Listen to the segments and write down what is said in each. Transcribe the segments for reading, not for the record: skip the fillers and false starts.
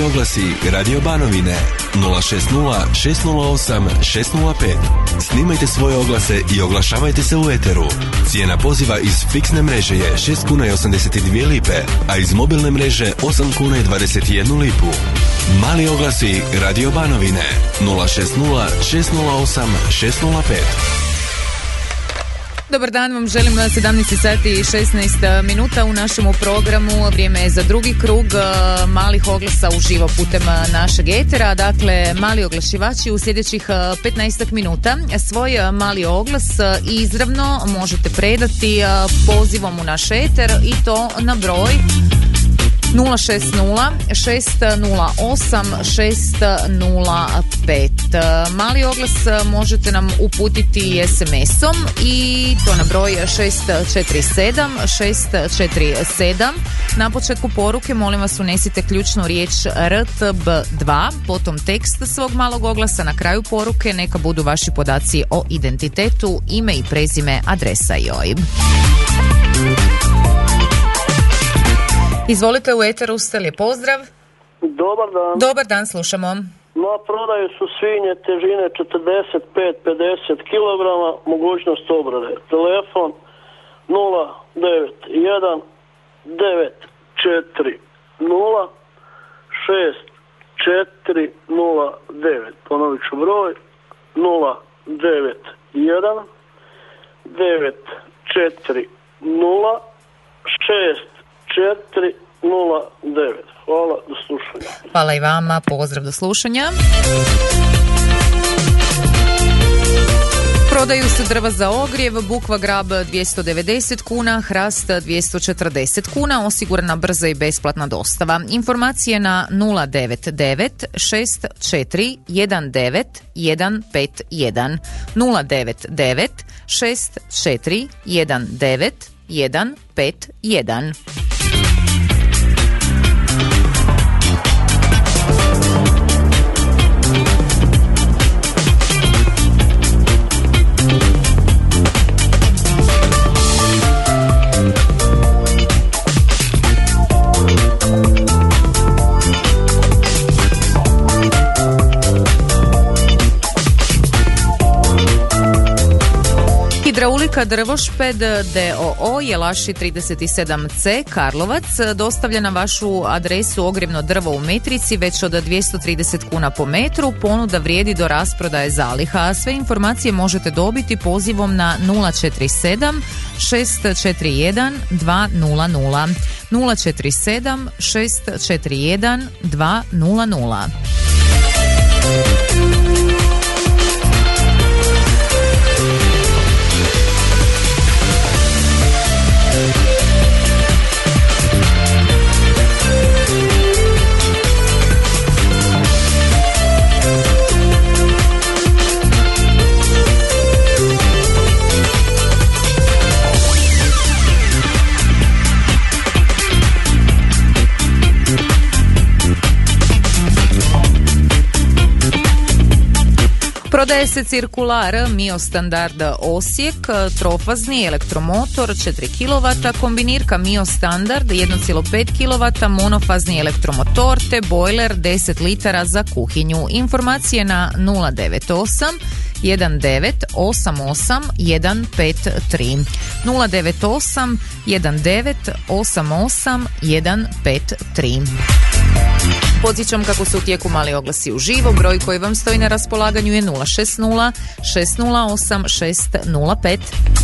oglasi Radio Banovine 060 608 605. Snimajte svoje oglase i oglašavajte se u eteru. Cijena poziva iz fiksne mreže je 6 kuna i 82 lipe, a iz mobilne mreže 8 kuna i 21 lipu. Mali oglasi Radio Banovine 060 608 605. Dobar dan vam želim, 17 sati i 16 minuta u našemu programu. Vrijeme je za drugi krug malih oglasa uživo putem našeg etera. Dakle, mali oglašivači u sljedećih 15 minuta svoj mali oglas izravno možete predati pozivom u naš eter i to na broj 060 608 605. Mali oglas možete nam uputiti SMS-om i to na broj 647 647. Na početku poruke molim vas unesite ključnu riječ RTB2, potom tekst svog malog oglasa, na kraju poruke neka budu vaši podaci o identitetu, ime i prezime, adresa i OIB. Izvolite, u eteru ste, lijep pozdrav. Dobar dan. Dobar dan, slušamo. Na prodaju su svinje težine 45-50 kg, mogućnost obrade. Telefon 091 940 6409. Ponovit ću broj 091 940 6409. Hvala, do slušanja. Hvala i vama, pozdrav, do slušanja. Prodaju se drva za ogrjev, bukva grab 290 kuna, hrast 240 kuna, osigurana brza i besplatna dostava. Informacije na 099 64 19 151 099 64 19 151. Hidraulika Drvošped d.o.o. Jelaši 37C Karlovac dostavlja na vašu adresu ogrjevno drvo u metrici već od 230 kuna po metru. Ponuda vrijedi do rasprodaje zaliha. Sve informacije možete dobiti pozivom na 047 641 200 047 641 200. Prodaje se cirkular Mio Standard Osijek, trofazni elektromotor 4 kW, kombinirka Mio Standard 1,5 kW, monofazni elektromotor te bojler 10 litara za kuhinju. Informacije na 098 1988 153 098 1988 153. Podsjećam kako su u tijeku mali oglasi uživo. Broj koji vam stoji na raspolaganju je 060 608 605.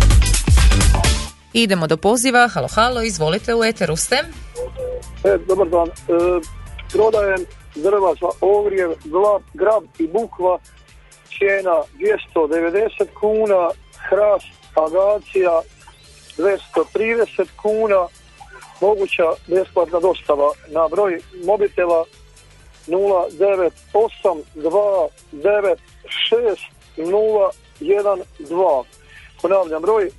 Idemo do poziva. Halo, halo, izvolite, u eteru ste. Dobar dan. Prodajem drva za ogrjev, grab i bukva, cijena 290 kuna, hrast, agacija 230 kuna, moguća besplatna dostava na broj mobitela 0982960012. Ponavljam broj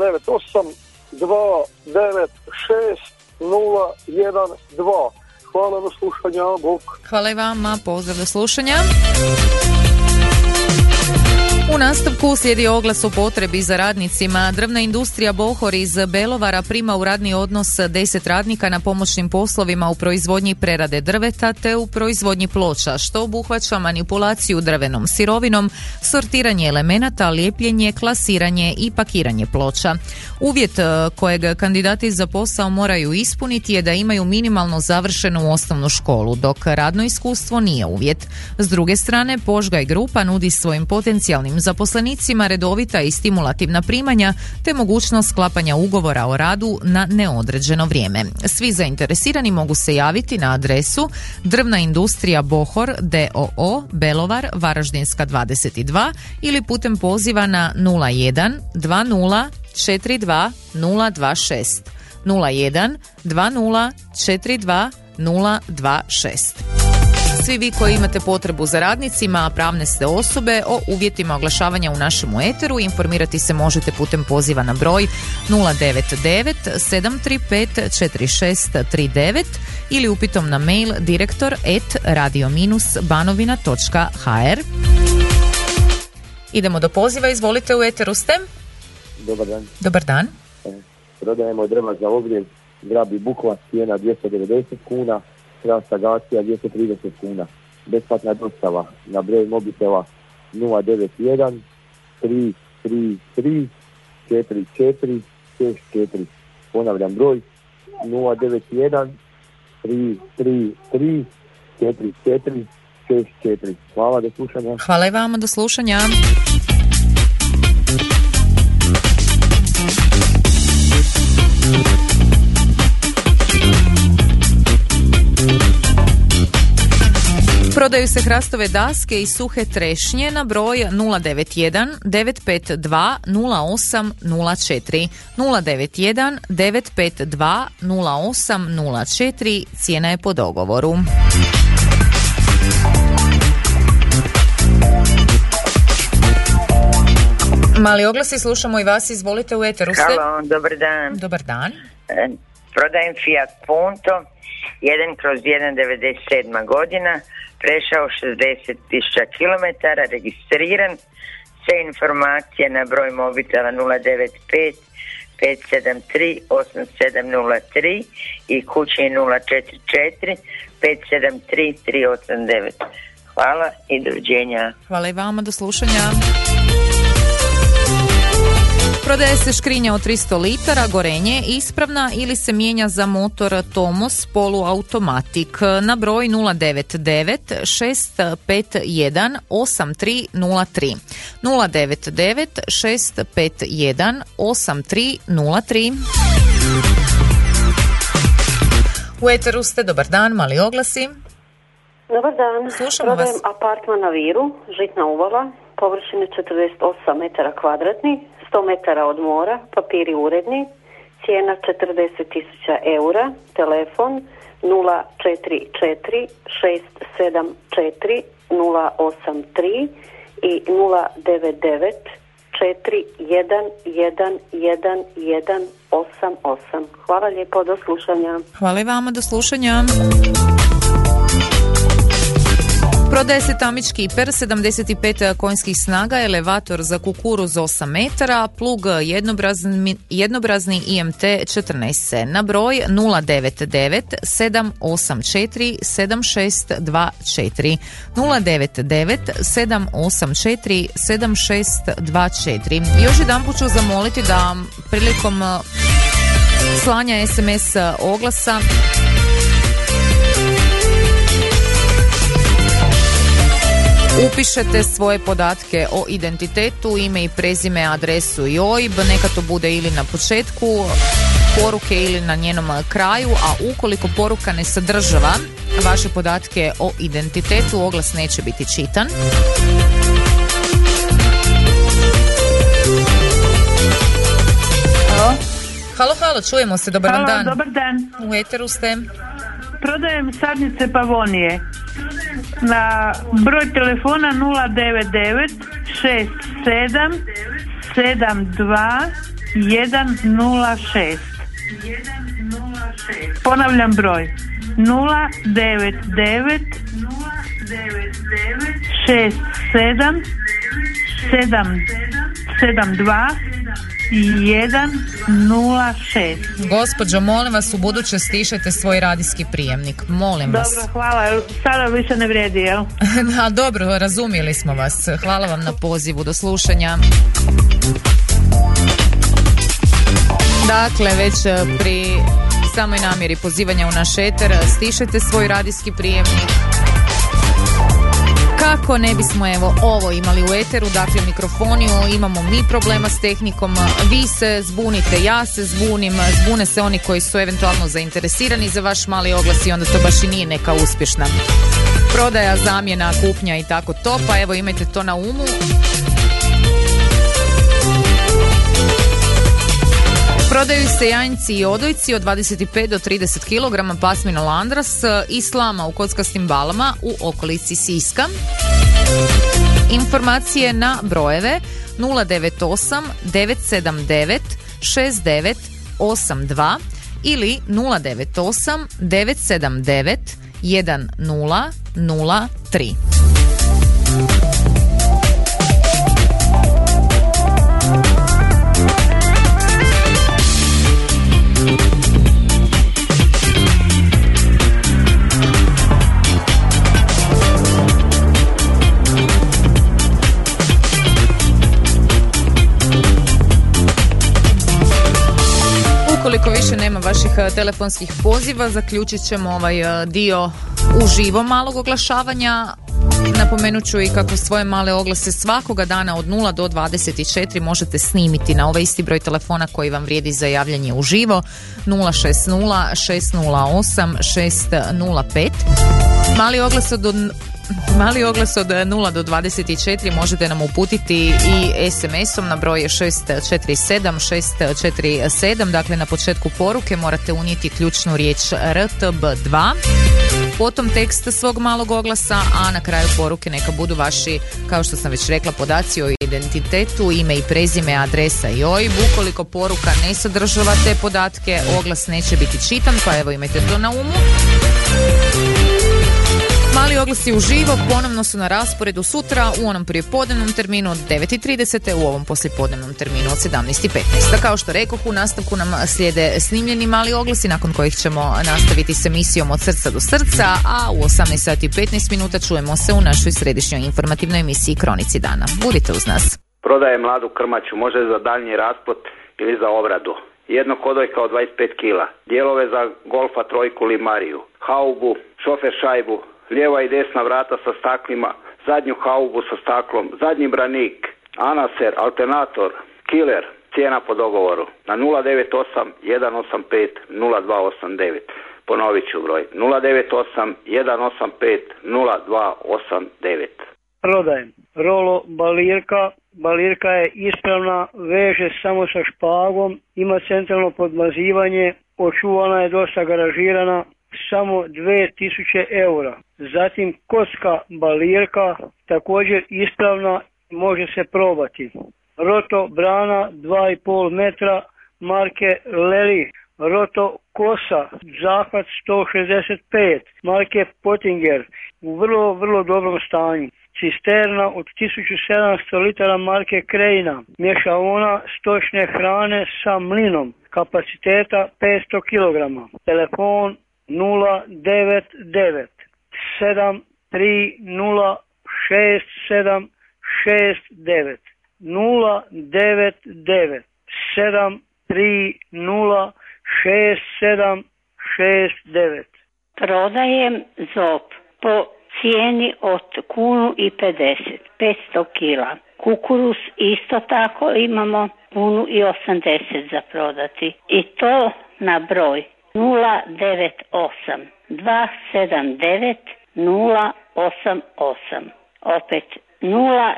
0982960012. Hvala, do slušanja, bok. Hvala i vama, pozdrav, do slušanja. U nastavku slijedi oglas o potrebi za radnicima. Drvna industrija Bohor iz Belovara prima u radni odnos 10 radnika na pomoćnim poslovima u proizvodnji prerade drveta te u proizvodnji ploča, što obuhvaća manipulaciju drvenom sirovinom, sortiranje elemenata, lijepljenje, klasiranje i pakiranje ploča. Uvjet kojeg kandidati za posao moraju ispuniti je da imaju minimalno završenu osnovnu školu, dok radno iskustvo nije uvjet. S druge strane, Požgaj grupa nudi svojim potencijalnim zaposlenicima redovita i stimulativna primanja te mogućnost sklapanja ugovora o radu na neodređeno vrijeme. Svi zainteresirani mogu se javiti na adresu Drvna industrija Bohor d.o.o. Belovar, Varaždinska 22 ili putem poziva na 01 20 42 026 01 20 42 026. Svi vi koji imate potrebu za radnicima, a pravne ste osobe, o uvjetima oglašavanja u našemu eteru informirati se možete putem poziva na broj 099 735 4639 ili upitom na mail direktor@radio-banovina.hr. Idemo do poziva, izvolite, u eteru ste. Dobar dan. Dobar dan. Prodajemo drva za ogrjev, grab i bukva, cijena 290 kuna, transagacija 230 kuna. Besplatna dostava na broj mobitela 091 333 44 64. Ponavljam broj 091 333 44 64. Hvala, do slušanja. Hvala i vama, do slušanja. Prodaju se hrastove daske i suhe trešnje na broj 091 952 0804 091 952 0804. Cijena je po dogovoru. Mali oglasi, slušamo i vas, izvolite, u eteru ste. Halo, dobar dan. Dobar dan. Prodajem Fiat Punto 1/1 godina, prešao 60.000 km, registriran, sve informacije na broj mobitela 095 573 8703 i kući 044 573 389. Hvala i doviđenja. Hvala i vama, do slušanja. Prodaje se škrinja od 300 litara, gorenje ispravna ili se mijenja za motor Tomos poluautomatik na broj 099 651 8303 099 651 8303. U eteru ste, dobar dan, mali oglasi. Dobar dan. Slušamo Prodajem vas. apartman na Viru, Žitna uvala, površine 48 metara kvadratni, 100 metara od mora, papiri uredni, cijena 40.000 eura, telefon 044 674 083 i 099 4111188. Hvala lijepo, do slušanja. Hvala i vama, do slušanja. Prodaje se Tamić Kiper, 75 konjskih snaga, elevator za kukuruz 8 metara, plug jednobrazni IMT 14C na broj 099 784 7624 099 784 7624. Još jedanput ću zamoliti da prilikom slanja SMS oglasa upišete svoje podatke o identitetu, ime i prezime, adresu i OIB, neka to bude ili na početku poruke ili na njenom kraju, a ukoliko poruka ne sadržava vaše podatke o identitetu, oglas neće biti čitan. Halo, čujemo se, dobar vam dan. Dobar dan. U eteru ste. Prodajem sadnice Pavonije na broj telefona 099 67 72 106. Ponavljam broj 099 67 772 106. Gospođo, molim vas, u buduće stišajte svoj radijski prijemnik. Molim vas. Dobro, hvala. Sada više ne vrijedi, jel? A dobro, razumjeli smo vas. Hvala vam na pozivu. Do slušanja. Dakle, već pri samoj namjeri pozivanja u naš eter stišajte svoj radijski prijemnik. Kako ne bismo evo ovo imali u eteru, dakle mikrofoniju, imamo mi problema s tehnikom, vi se zbunite, ja se zbunim, zbune se oni koji su eventualno zainteresirani za vaš mali oglas i onda to baš i nije neka uspješna prodaja, zamjena, kupnja i tako to, pa evo imajte to na umu. Prodaju se janjci i odojci od 25 do 30 kg pasmina Landras i slama u kockastim balama u okolici Siska. Informacije na brojeve 098 979 6982 ili 098 979 1003. Ukoliko više nema vaših telefonskih poziva, zaključit ćemo ovaj dio uživo malog oglašavanja. Napomenut ću i kako svoje male oglase svakoga dana od 0 do 24 možete snimiti na ovaj isti broj telefona koji vam vrijedi za javljanje uživo 060 608 605. Mali oglas od 0 do 24 možete nam uputiti i SMS-om na broj 647 647. Dakle, na početku poruke morate unijeti ključnu riječ RTB2, potom tekst svog malog oglasa, a na kraju poruke neka budu vaši, kao što sam već rekla, podaci o identitetu, ime i prezime, adresa i OIB. Ukoliko poruka ne sadržava te podatke, oglas neće biti čitan, pa evo imajte to na umu. Mali oglasi uživo ponovno su na rasporedu sutra u onom prijepodnevnom terminu od 9:30, u ovom poslijepodnevnom terminu od 17:15. Kao što rekoh, u nastavku nam slijede snimljeni mali oglasi nakon kojih ćemo nastaviti s emisijom Od srca do srca, a u 18:15 čujemo se u našoj središnjoj informativnoj emisiji Kronici dana. Budite uz nas. Prodaje mladu krmaču, može za daljnji rasplod ili za obradu. Jedno kodojka od 25 kila, dijelove za golfa trojku Limariju, haubu, šofer šajbu, lijeva i desna vrata sa staklima, zadnju haubu sa staklom, zadnji branik, anaser, alternator, killer, cijena po dogovoru na 098 185 0289. Ponovit ću broj 098 185 0289. Prodajem rolo balirka. Balirka je ispravna, veže samo sa špagom, ima centralno podmazivanje, očuvana je dosta garažirana, samo 2000 eura. Zatim kocka balirka, također ispravna, može se probati. Roto brana 2,5 metra, marke Lely. Roto kosa, zahvat 165, marke Pottinger, u vrlo dobrom stanju. Cisterna od 1700 litara marke Krejna, mješavona stočne hrane sa mlinom, kapaciteta 500 kg. Telefon 099 730 6769 099 730 6769. Prodajem ZOP po cijeni od 1,50 500 kila. Kukuruz isto tako imamo 1,80 za prodati. I to na broj 098 279 088. Opet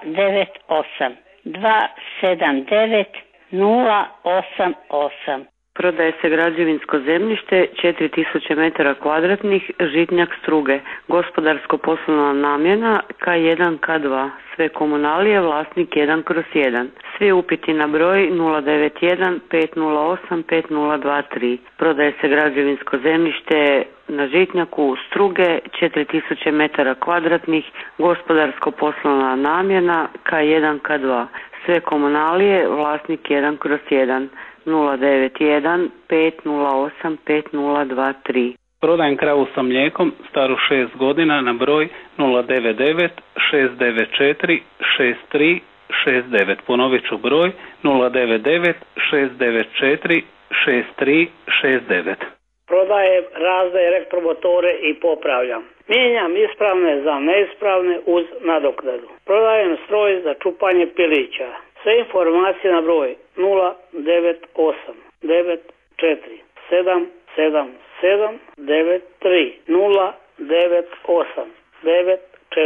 098 279 088. Prodaje se građevinsko zemljište 4000 metara kvadratnih, Žitnjak Struge, gospodarsko poslovna namjena K1, K2, sve komunalije, vlasnik 1/1. Svi upiti na broj 091 508 5023. Prodaje se građevinsko zemljište na Žitnjaku Struge 4000 metara kvadratnih, gospodarsko poslovna namjena K1, K2, sve komunalije, vlasnik 1/1. 091 508 5023. Prodajem kravu sa mlijekom staru 6 godina na broj 099 694 6369. Ponovit ću broj 099 694 6369. Prodajem razne elektromotore i popravljam. Mijenjam ispravne za neispravne uz nadoknadu. Prodajem stroj za čupanje pilića. Sve informacije na broj 098 94 777 93 098 94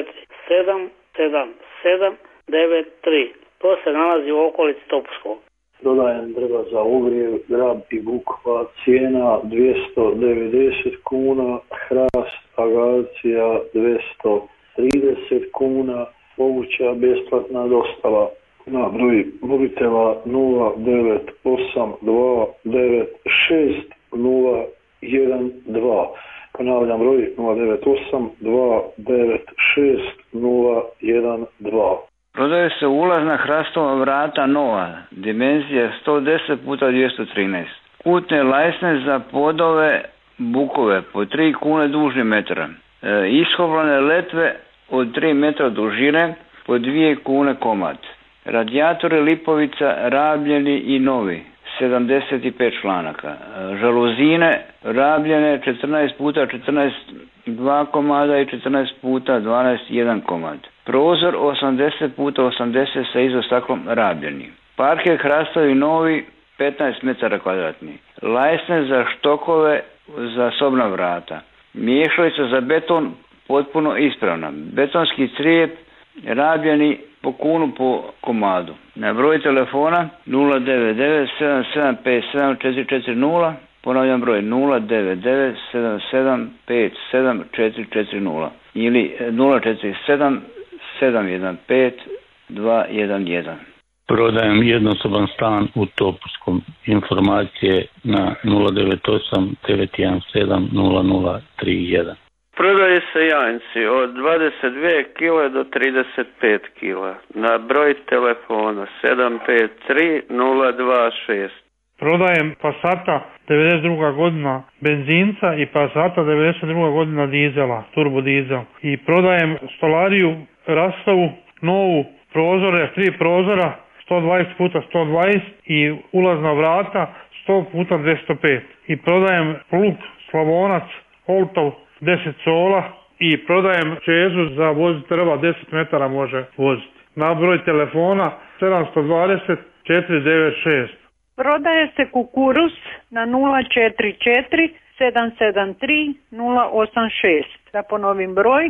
777 93. To se nalazi u okolici Topuskog. Prodajem drva za ogrjev, grab i bukva, cijena 290 kuna, hrast, agacija 230 kuna, moguća besplatna dostava na broj mobitela 0982960012. Ponavljam broj 0982960012. Prodaje se ulazna hrastova vrata nova, dimenzija 110x213. Kutne lajsne za podove bukove po 3 kune dužni metra. Ishovlane letve od 3 metra dužine po 2 kune komad. Radijatori Lipovica rabljeni i novi, 75 članaka. Žaluzine rabljene 14x14 2 komada i 14x12 1 komad. Prozor 80x80 sa izostaklom rabljeni. Parket hrastovi novi 15 metara kvadratni. Lajsne za štokove za sobna vrata. Miješalica za beton potpuno ispravna. Betonski crijep rabljeni po kunu po komadu. Na broj telefona 099 7757 ponavljam broj 099 7757 440 ili 047 715 211. Prodajem jednosoban stan u Topuskom. Informacije na 098 917 0031. Prodaje se janjci od 22 kg do 35 kg. Na broj telefona 753 026. Prodajem Passata 92. godina benzinca i Passata 92. godina dizela, turbo dizel. I prodajem stolariju Rastavu, novu, prozore, 3 prozora, 120x120 i ulazna vrata 100x205. I prodajem plug Slavonac, Holtov, 10 sola i prodajem čezu za voziti drva, 10 metara može voziti. Na broj telefona 720 496. Prodaje se kukuruz na 044 773 086. Da ponovim broj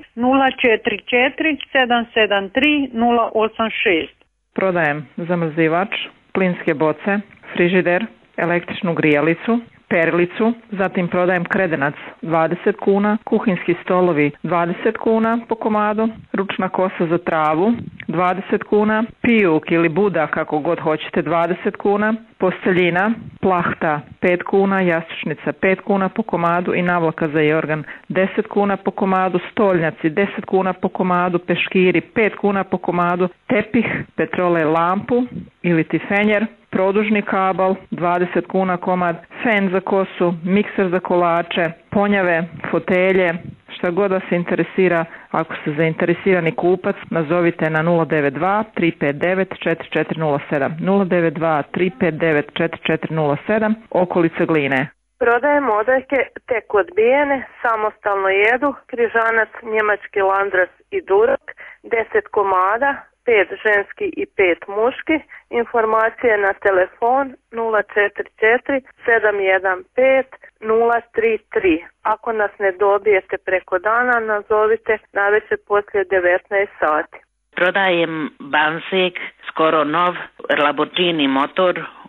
044 773 086. Prodajem zamrzivač, plinske boce, frižider, električnu grijalicu, perilicu, zatim prodajem kredenac 20 kuna, kuhinjski stolovi 20 kuna po komadu, ručna kosa za travu 20 kuna, pijuk ili buda kako god hoćete 20 kuna, posteljina, plahta 5 kuna, jastučnica 5 kuna po komadu i navlaka za jorgan 10 kuna po komadu, stolnjaci 10 kuna po komadu, peškiri 5 kuna po komadu, tepih, petrole lampu ili ti fenjer, produžni kabel 20 kuna komad, fen za kosu, mikser za kolače, ponjave, fotelje, šta god da se interesira. Ako ste zainteresirani kupac, nazovite na 092 359 4407 092 359 4407, okolica Gline. Prodajem odojke tek odbijene, samostalno jedu, križanac, njemački landras i durak, 10 komada, 5 ženski i 5 muški. Informacije na telefon 044 715 033. Ako nas ne dobijete preko dana, nazovite navečer poslije 19 sati. Prodajem Bansek, skoro nov, Lamborghini motor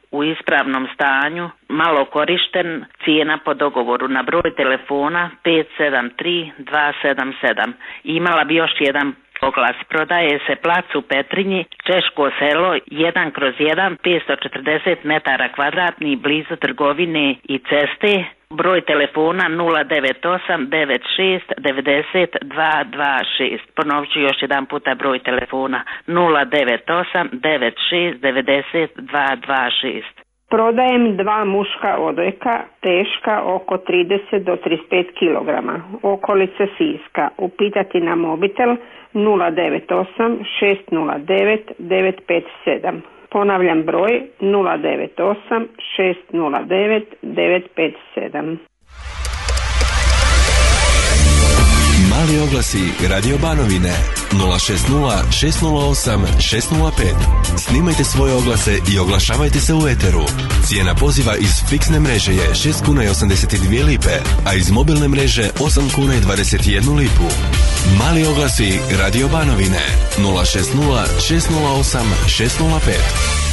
u ispravnom stanju, malo korišten, cijena po dogovoru na broj telefona 573 277. Imala bi još jedan oglas. Prodaje se plac u Petrinji, Češko selo, 1/1, 540 metara kvadratnih, blizu trgovine i ceste. Broj telefona 098 96 90 226. Ponovit ću još jedan puta broj telefona 098 96 90 226. Prodajem 2 muška odojka, teška oko 30 do 35 kg, okolice Siska. Upitati na mobitel 098 609 957. Ponavljam broj 098 609 957. Mali oglasi Radio Banovine 060 608 605. Snimajte svoje oglase i oglašavajte se u eteru. Cijena poziva iz fiksne mreže je 6 kuna i 82 lipe, a iz mobilne mreže 8 kuna i 21 lipu. Mali oglasi Radio Banovine 060 608 605.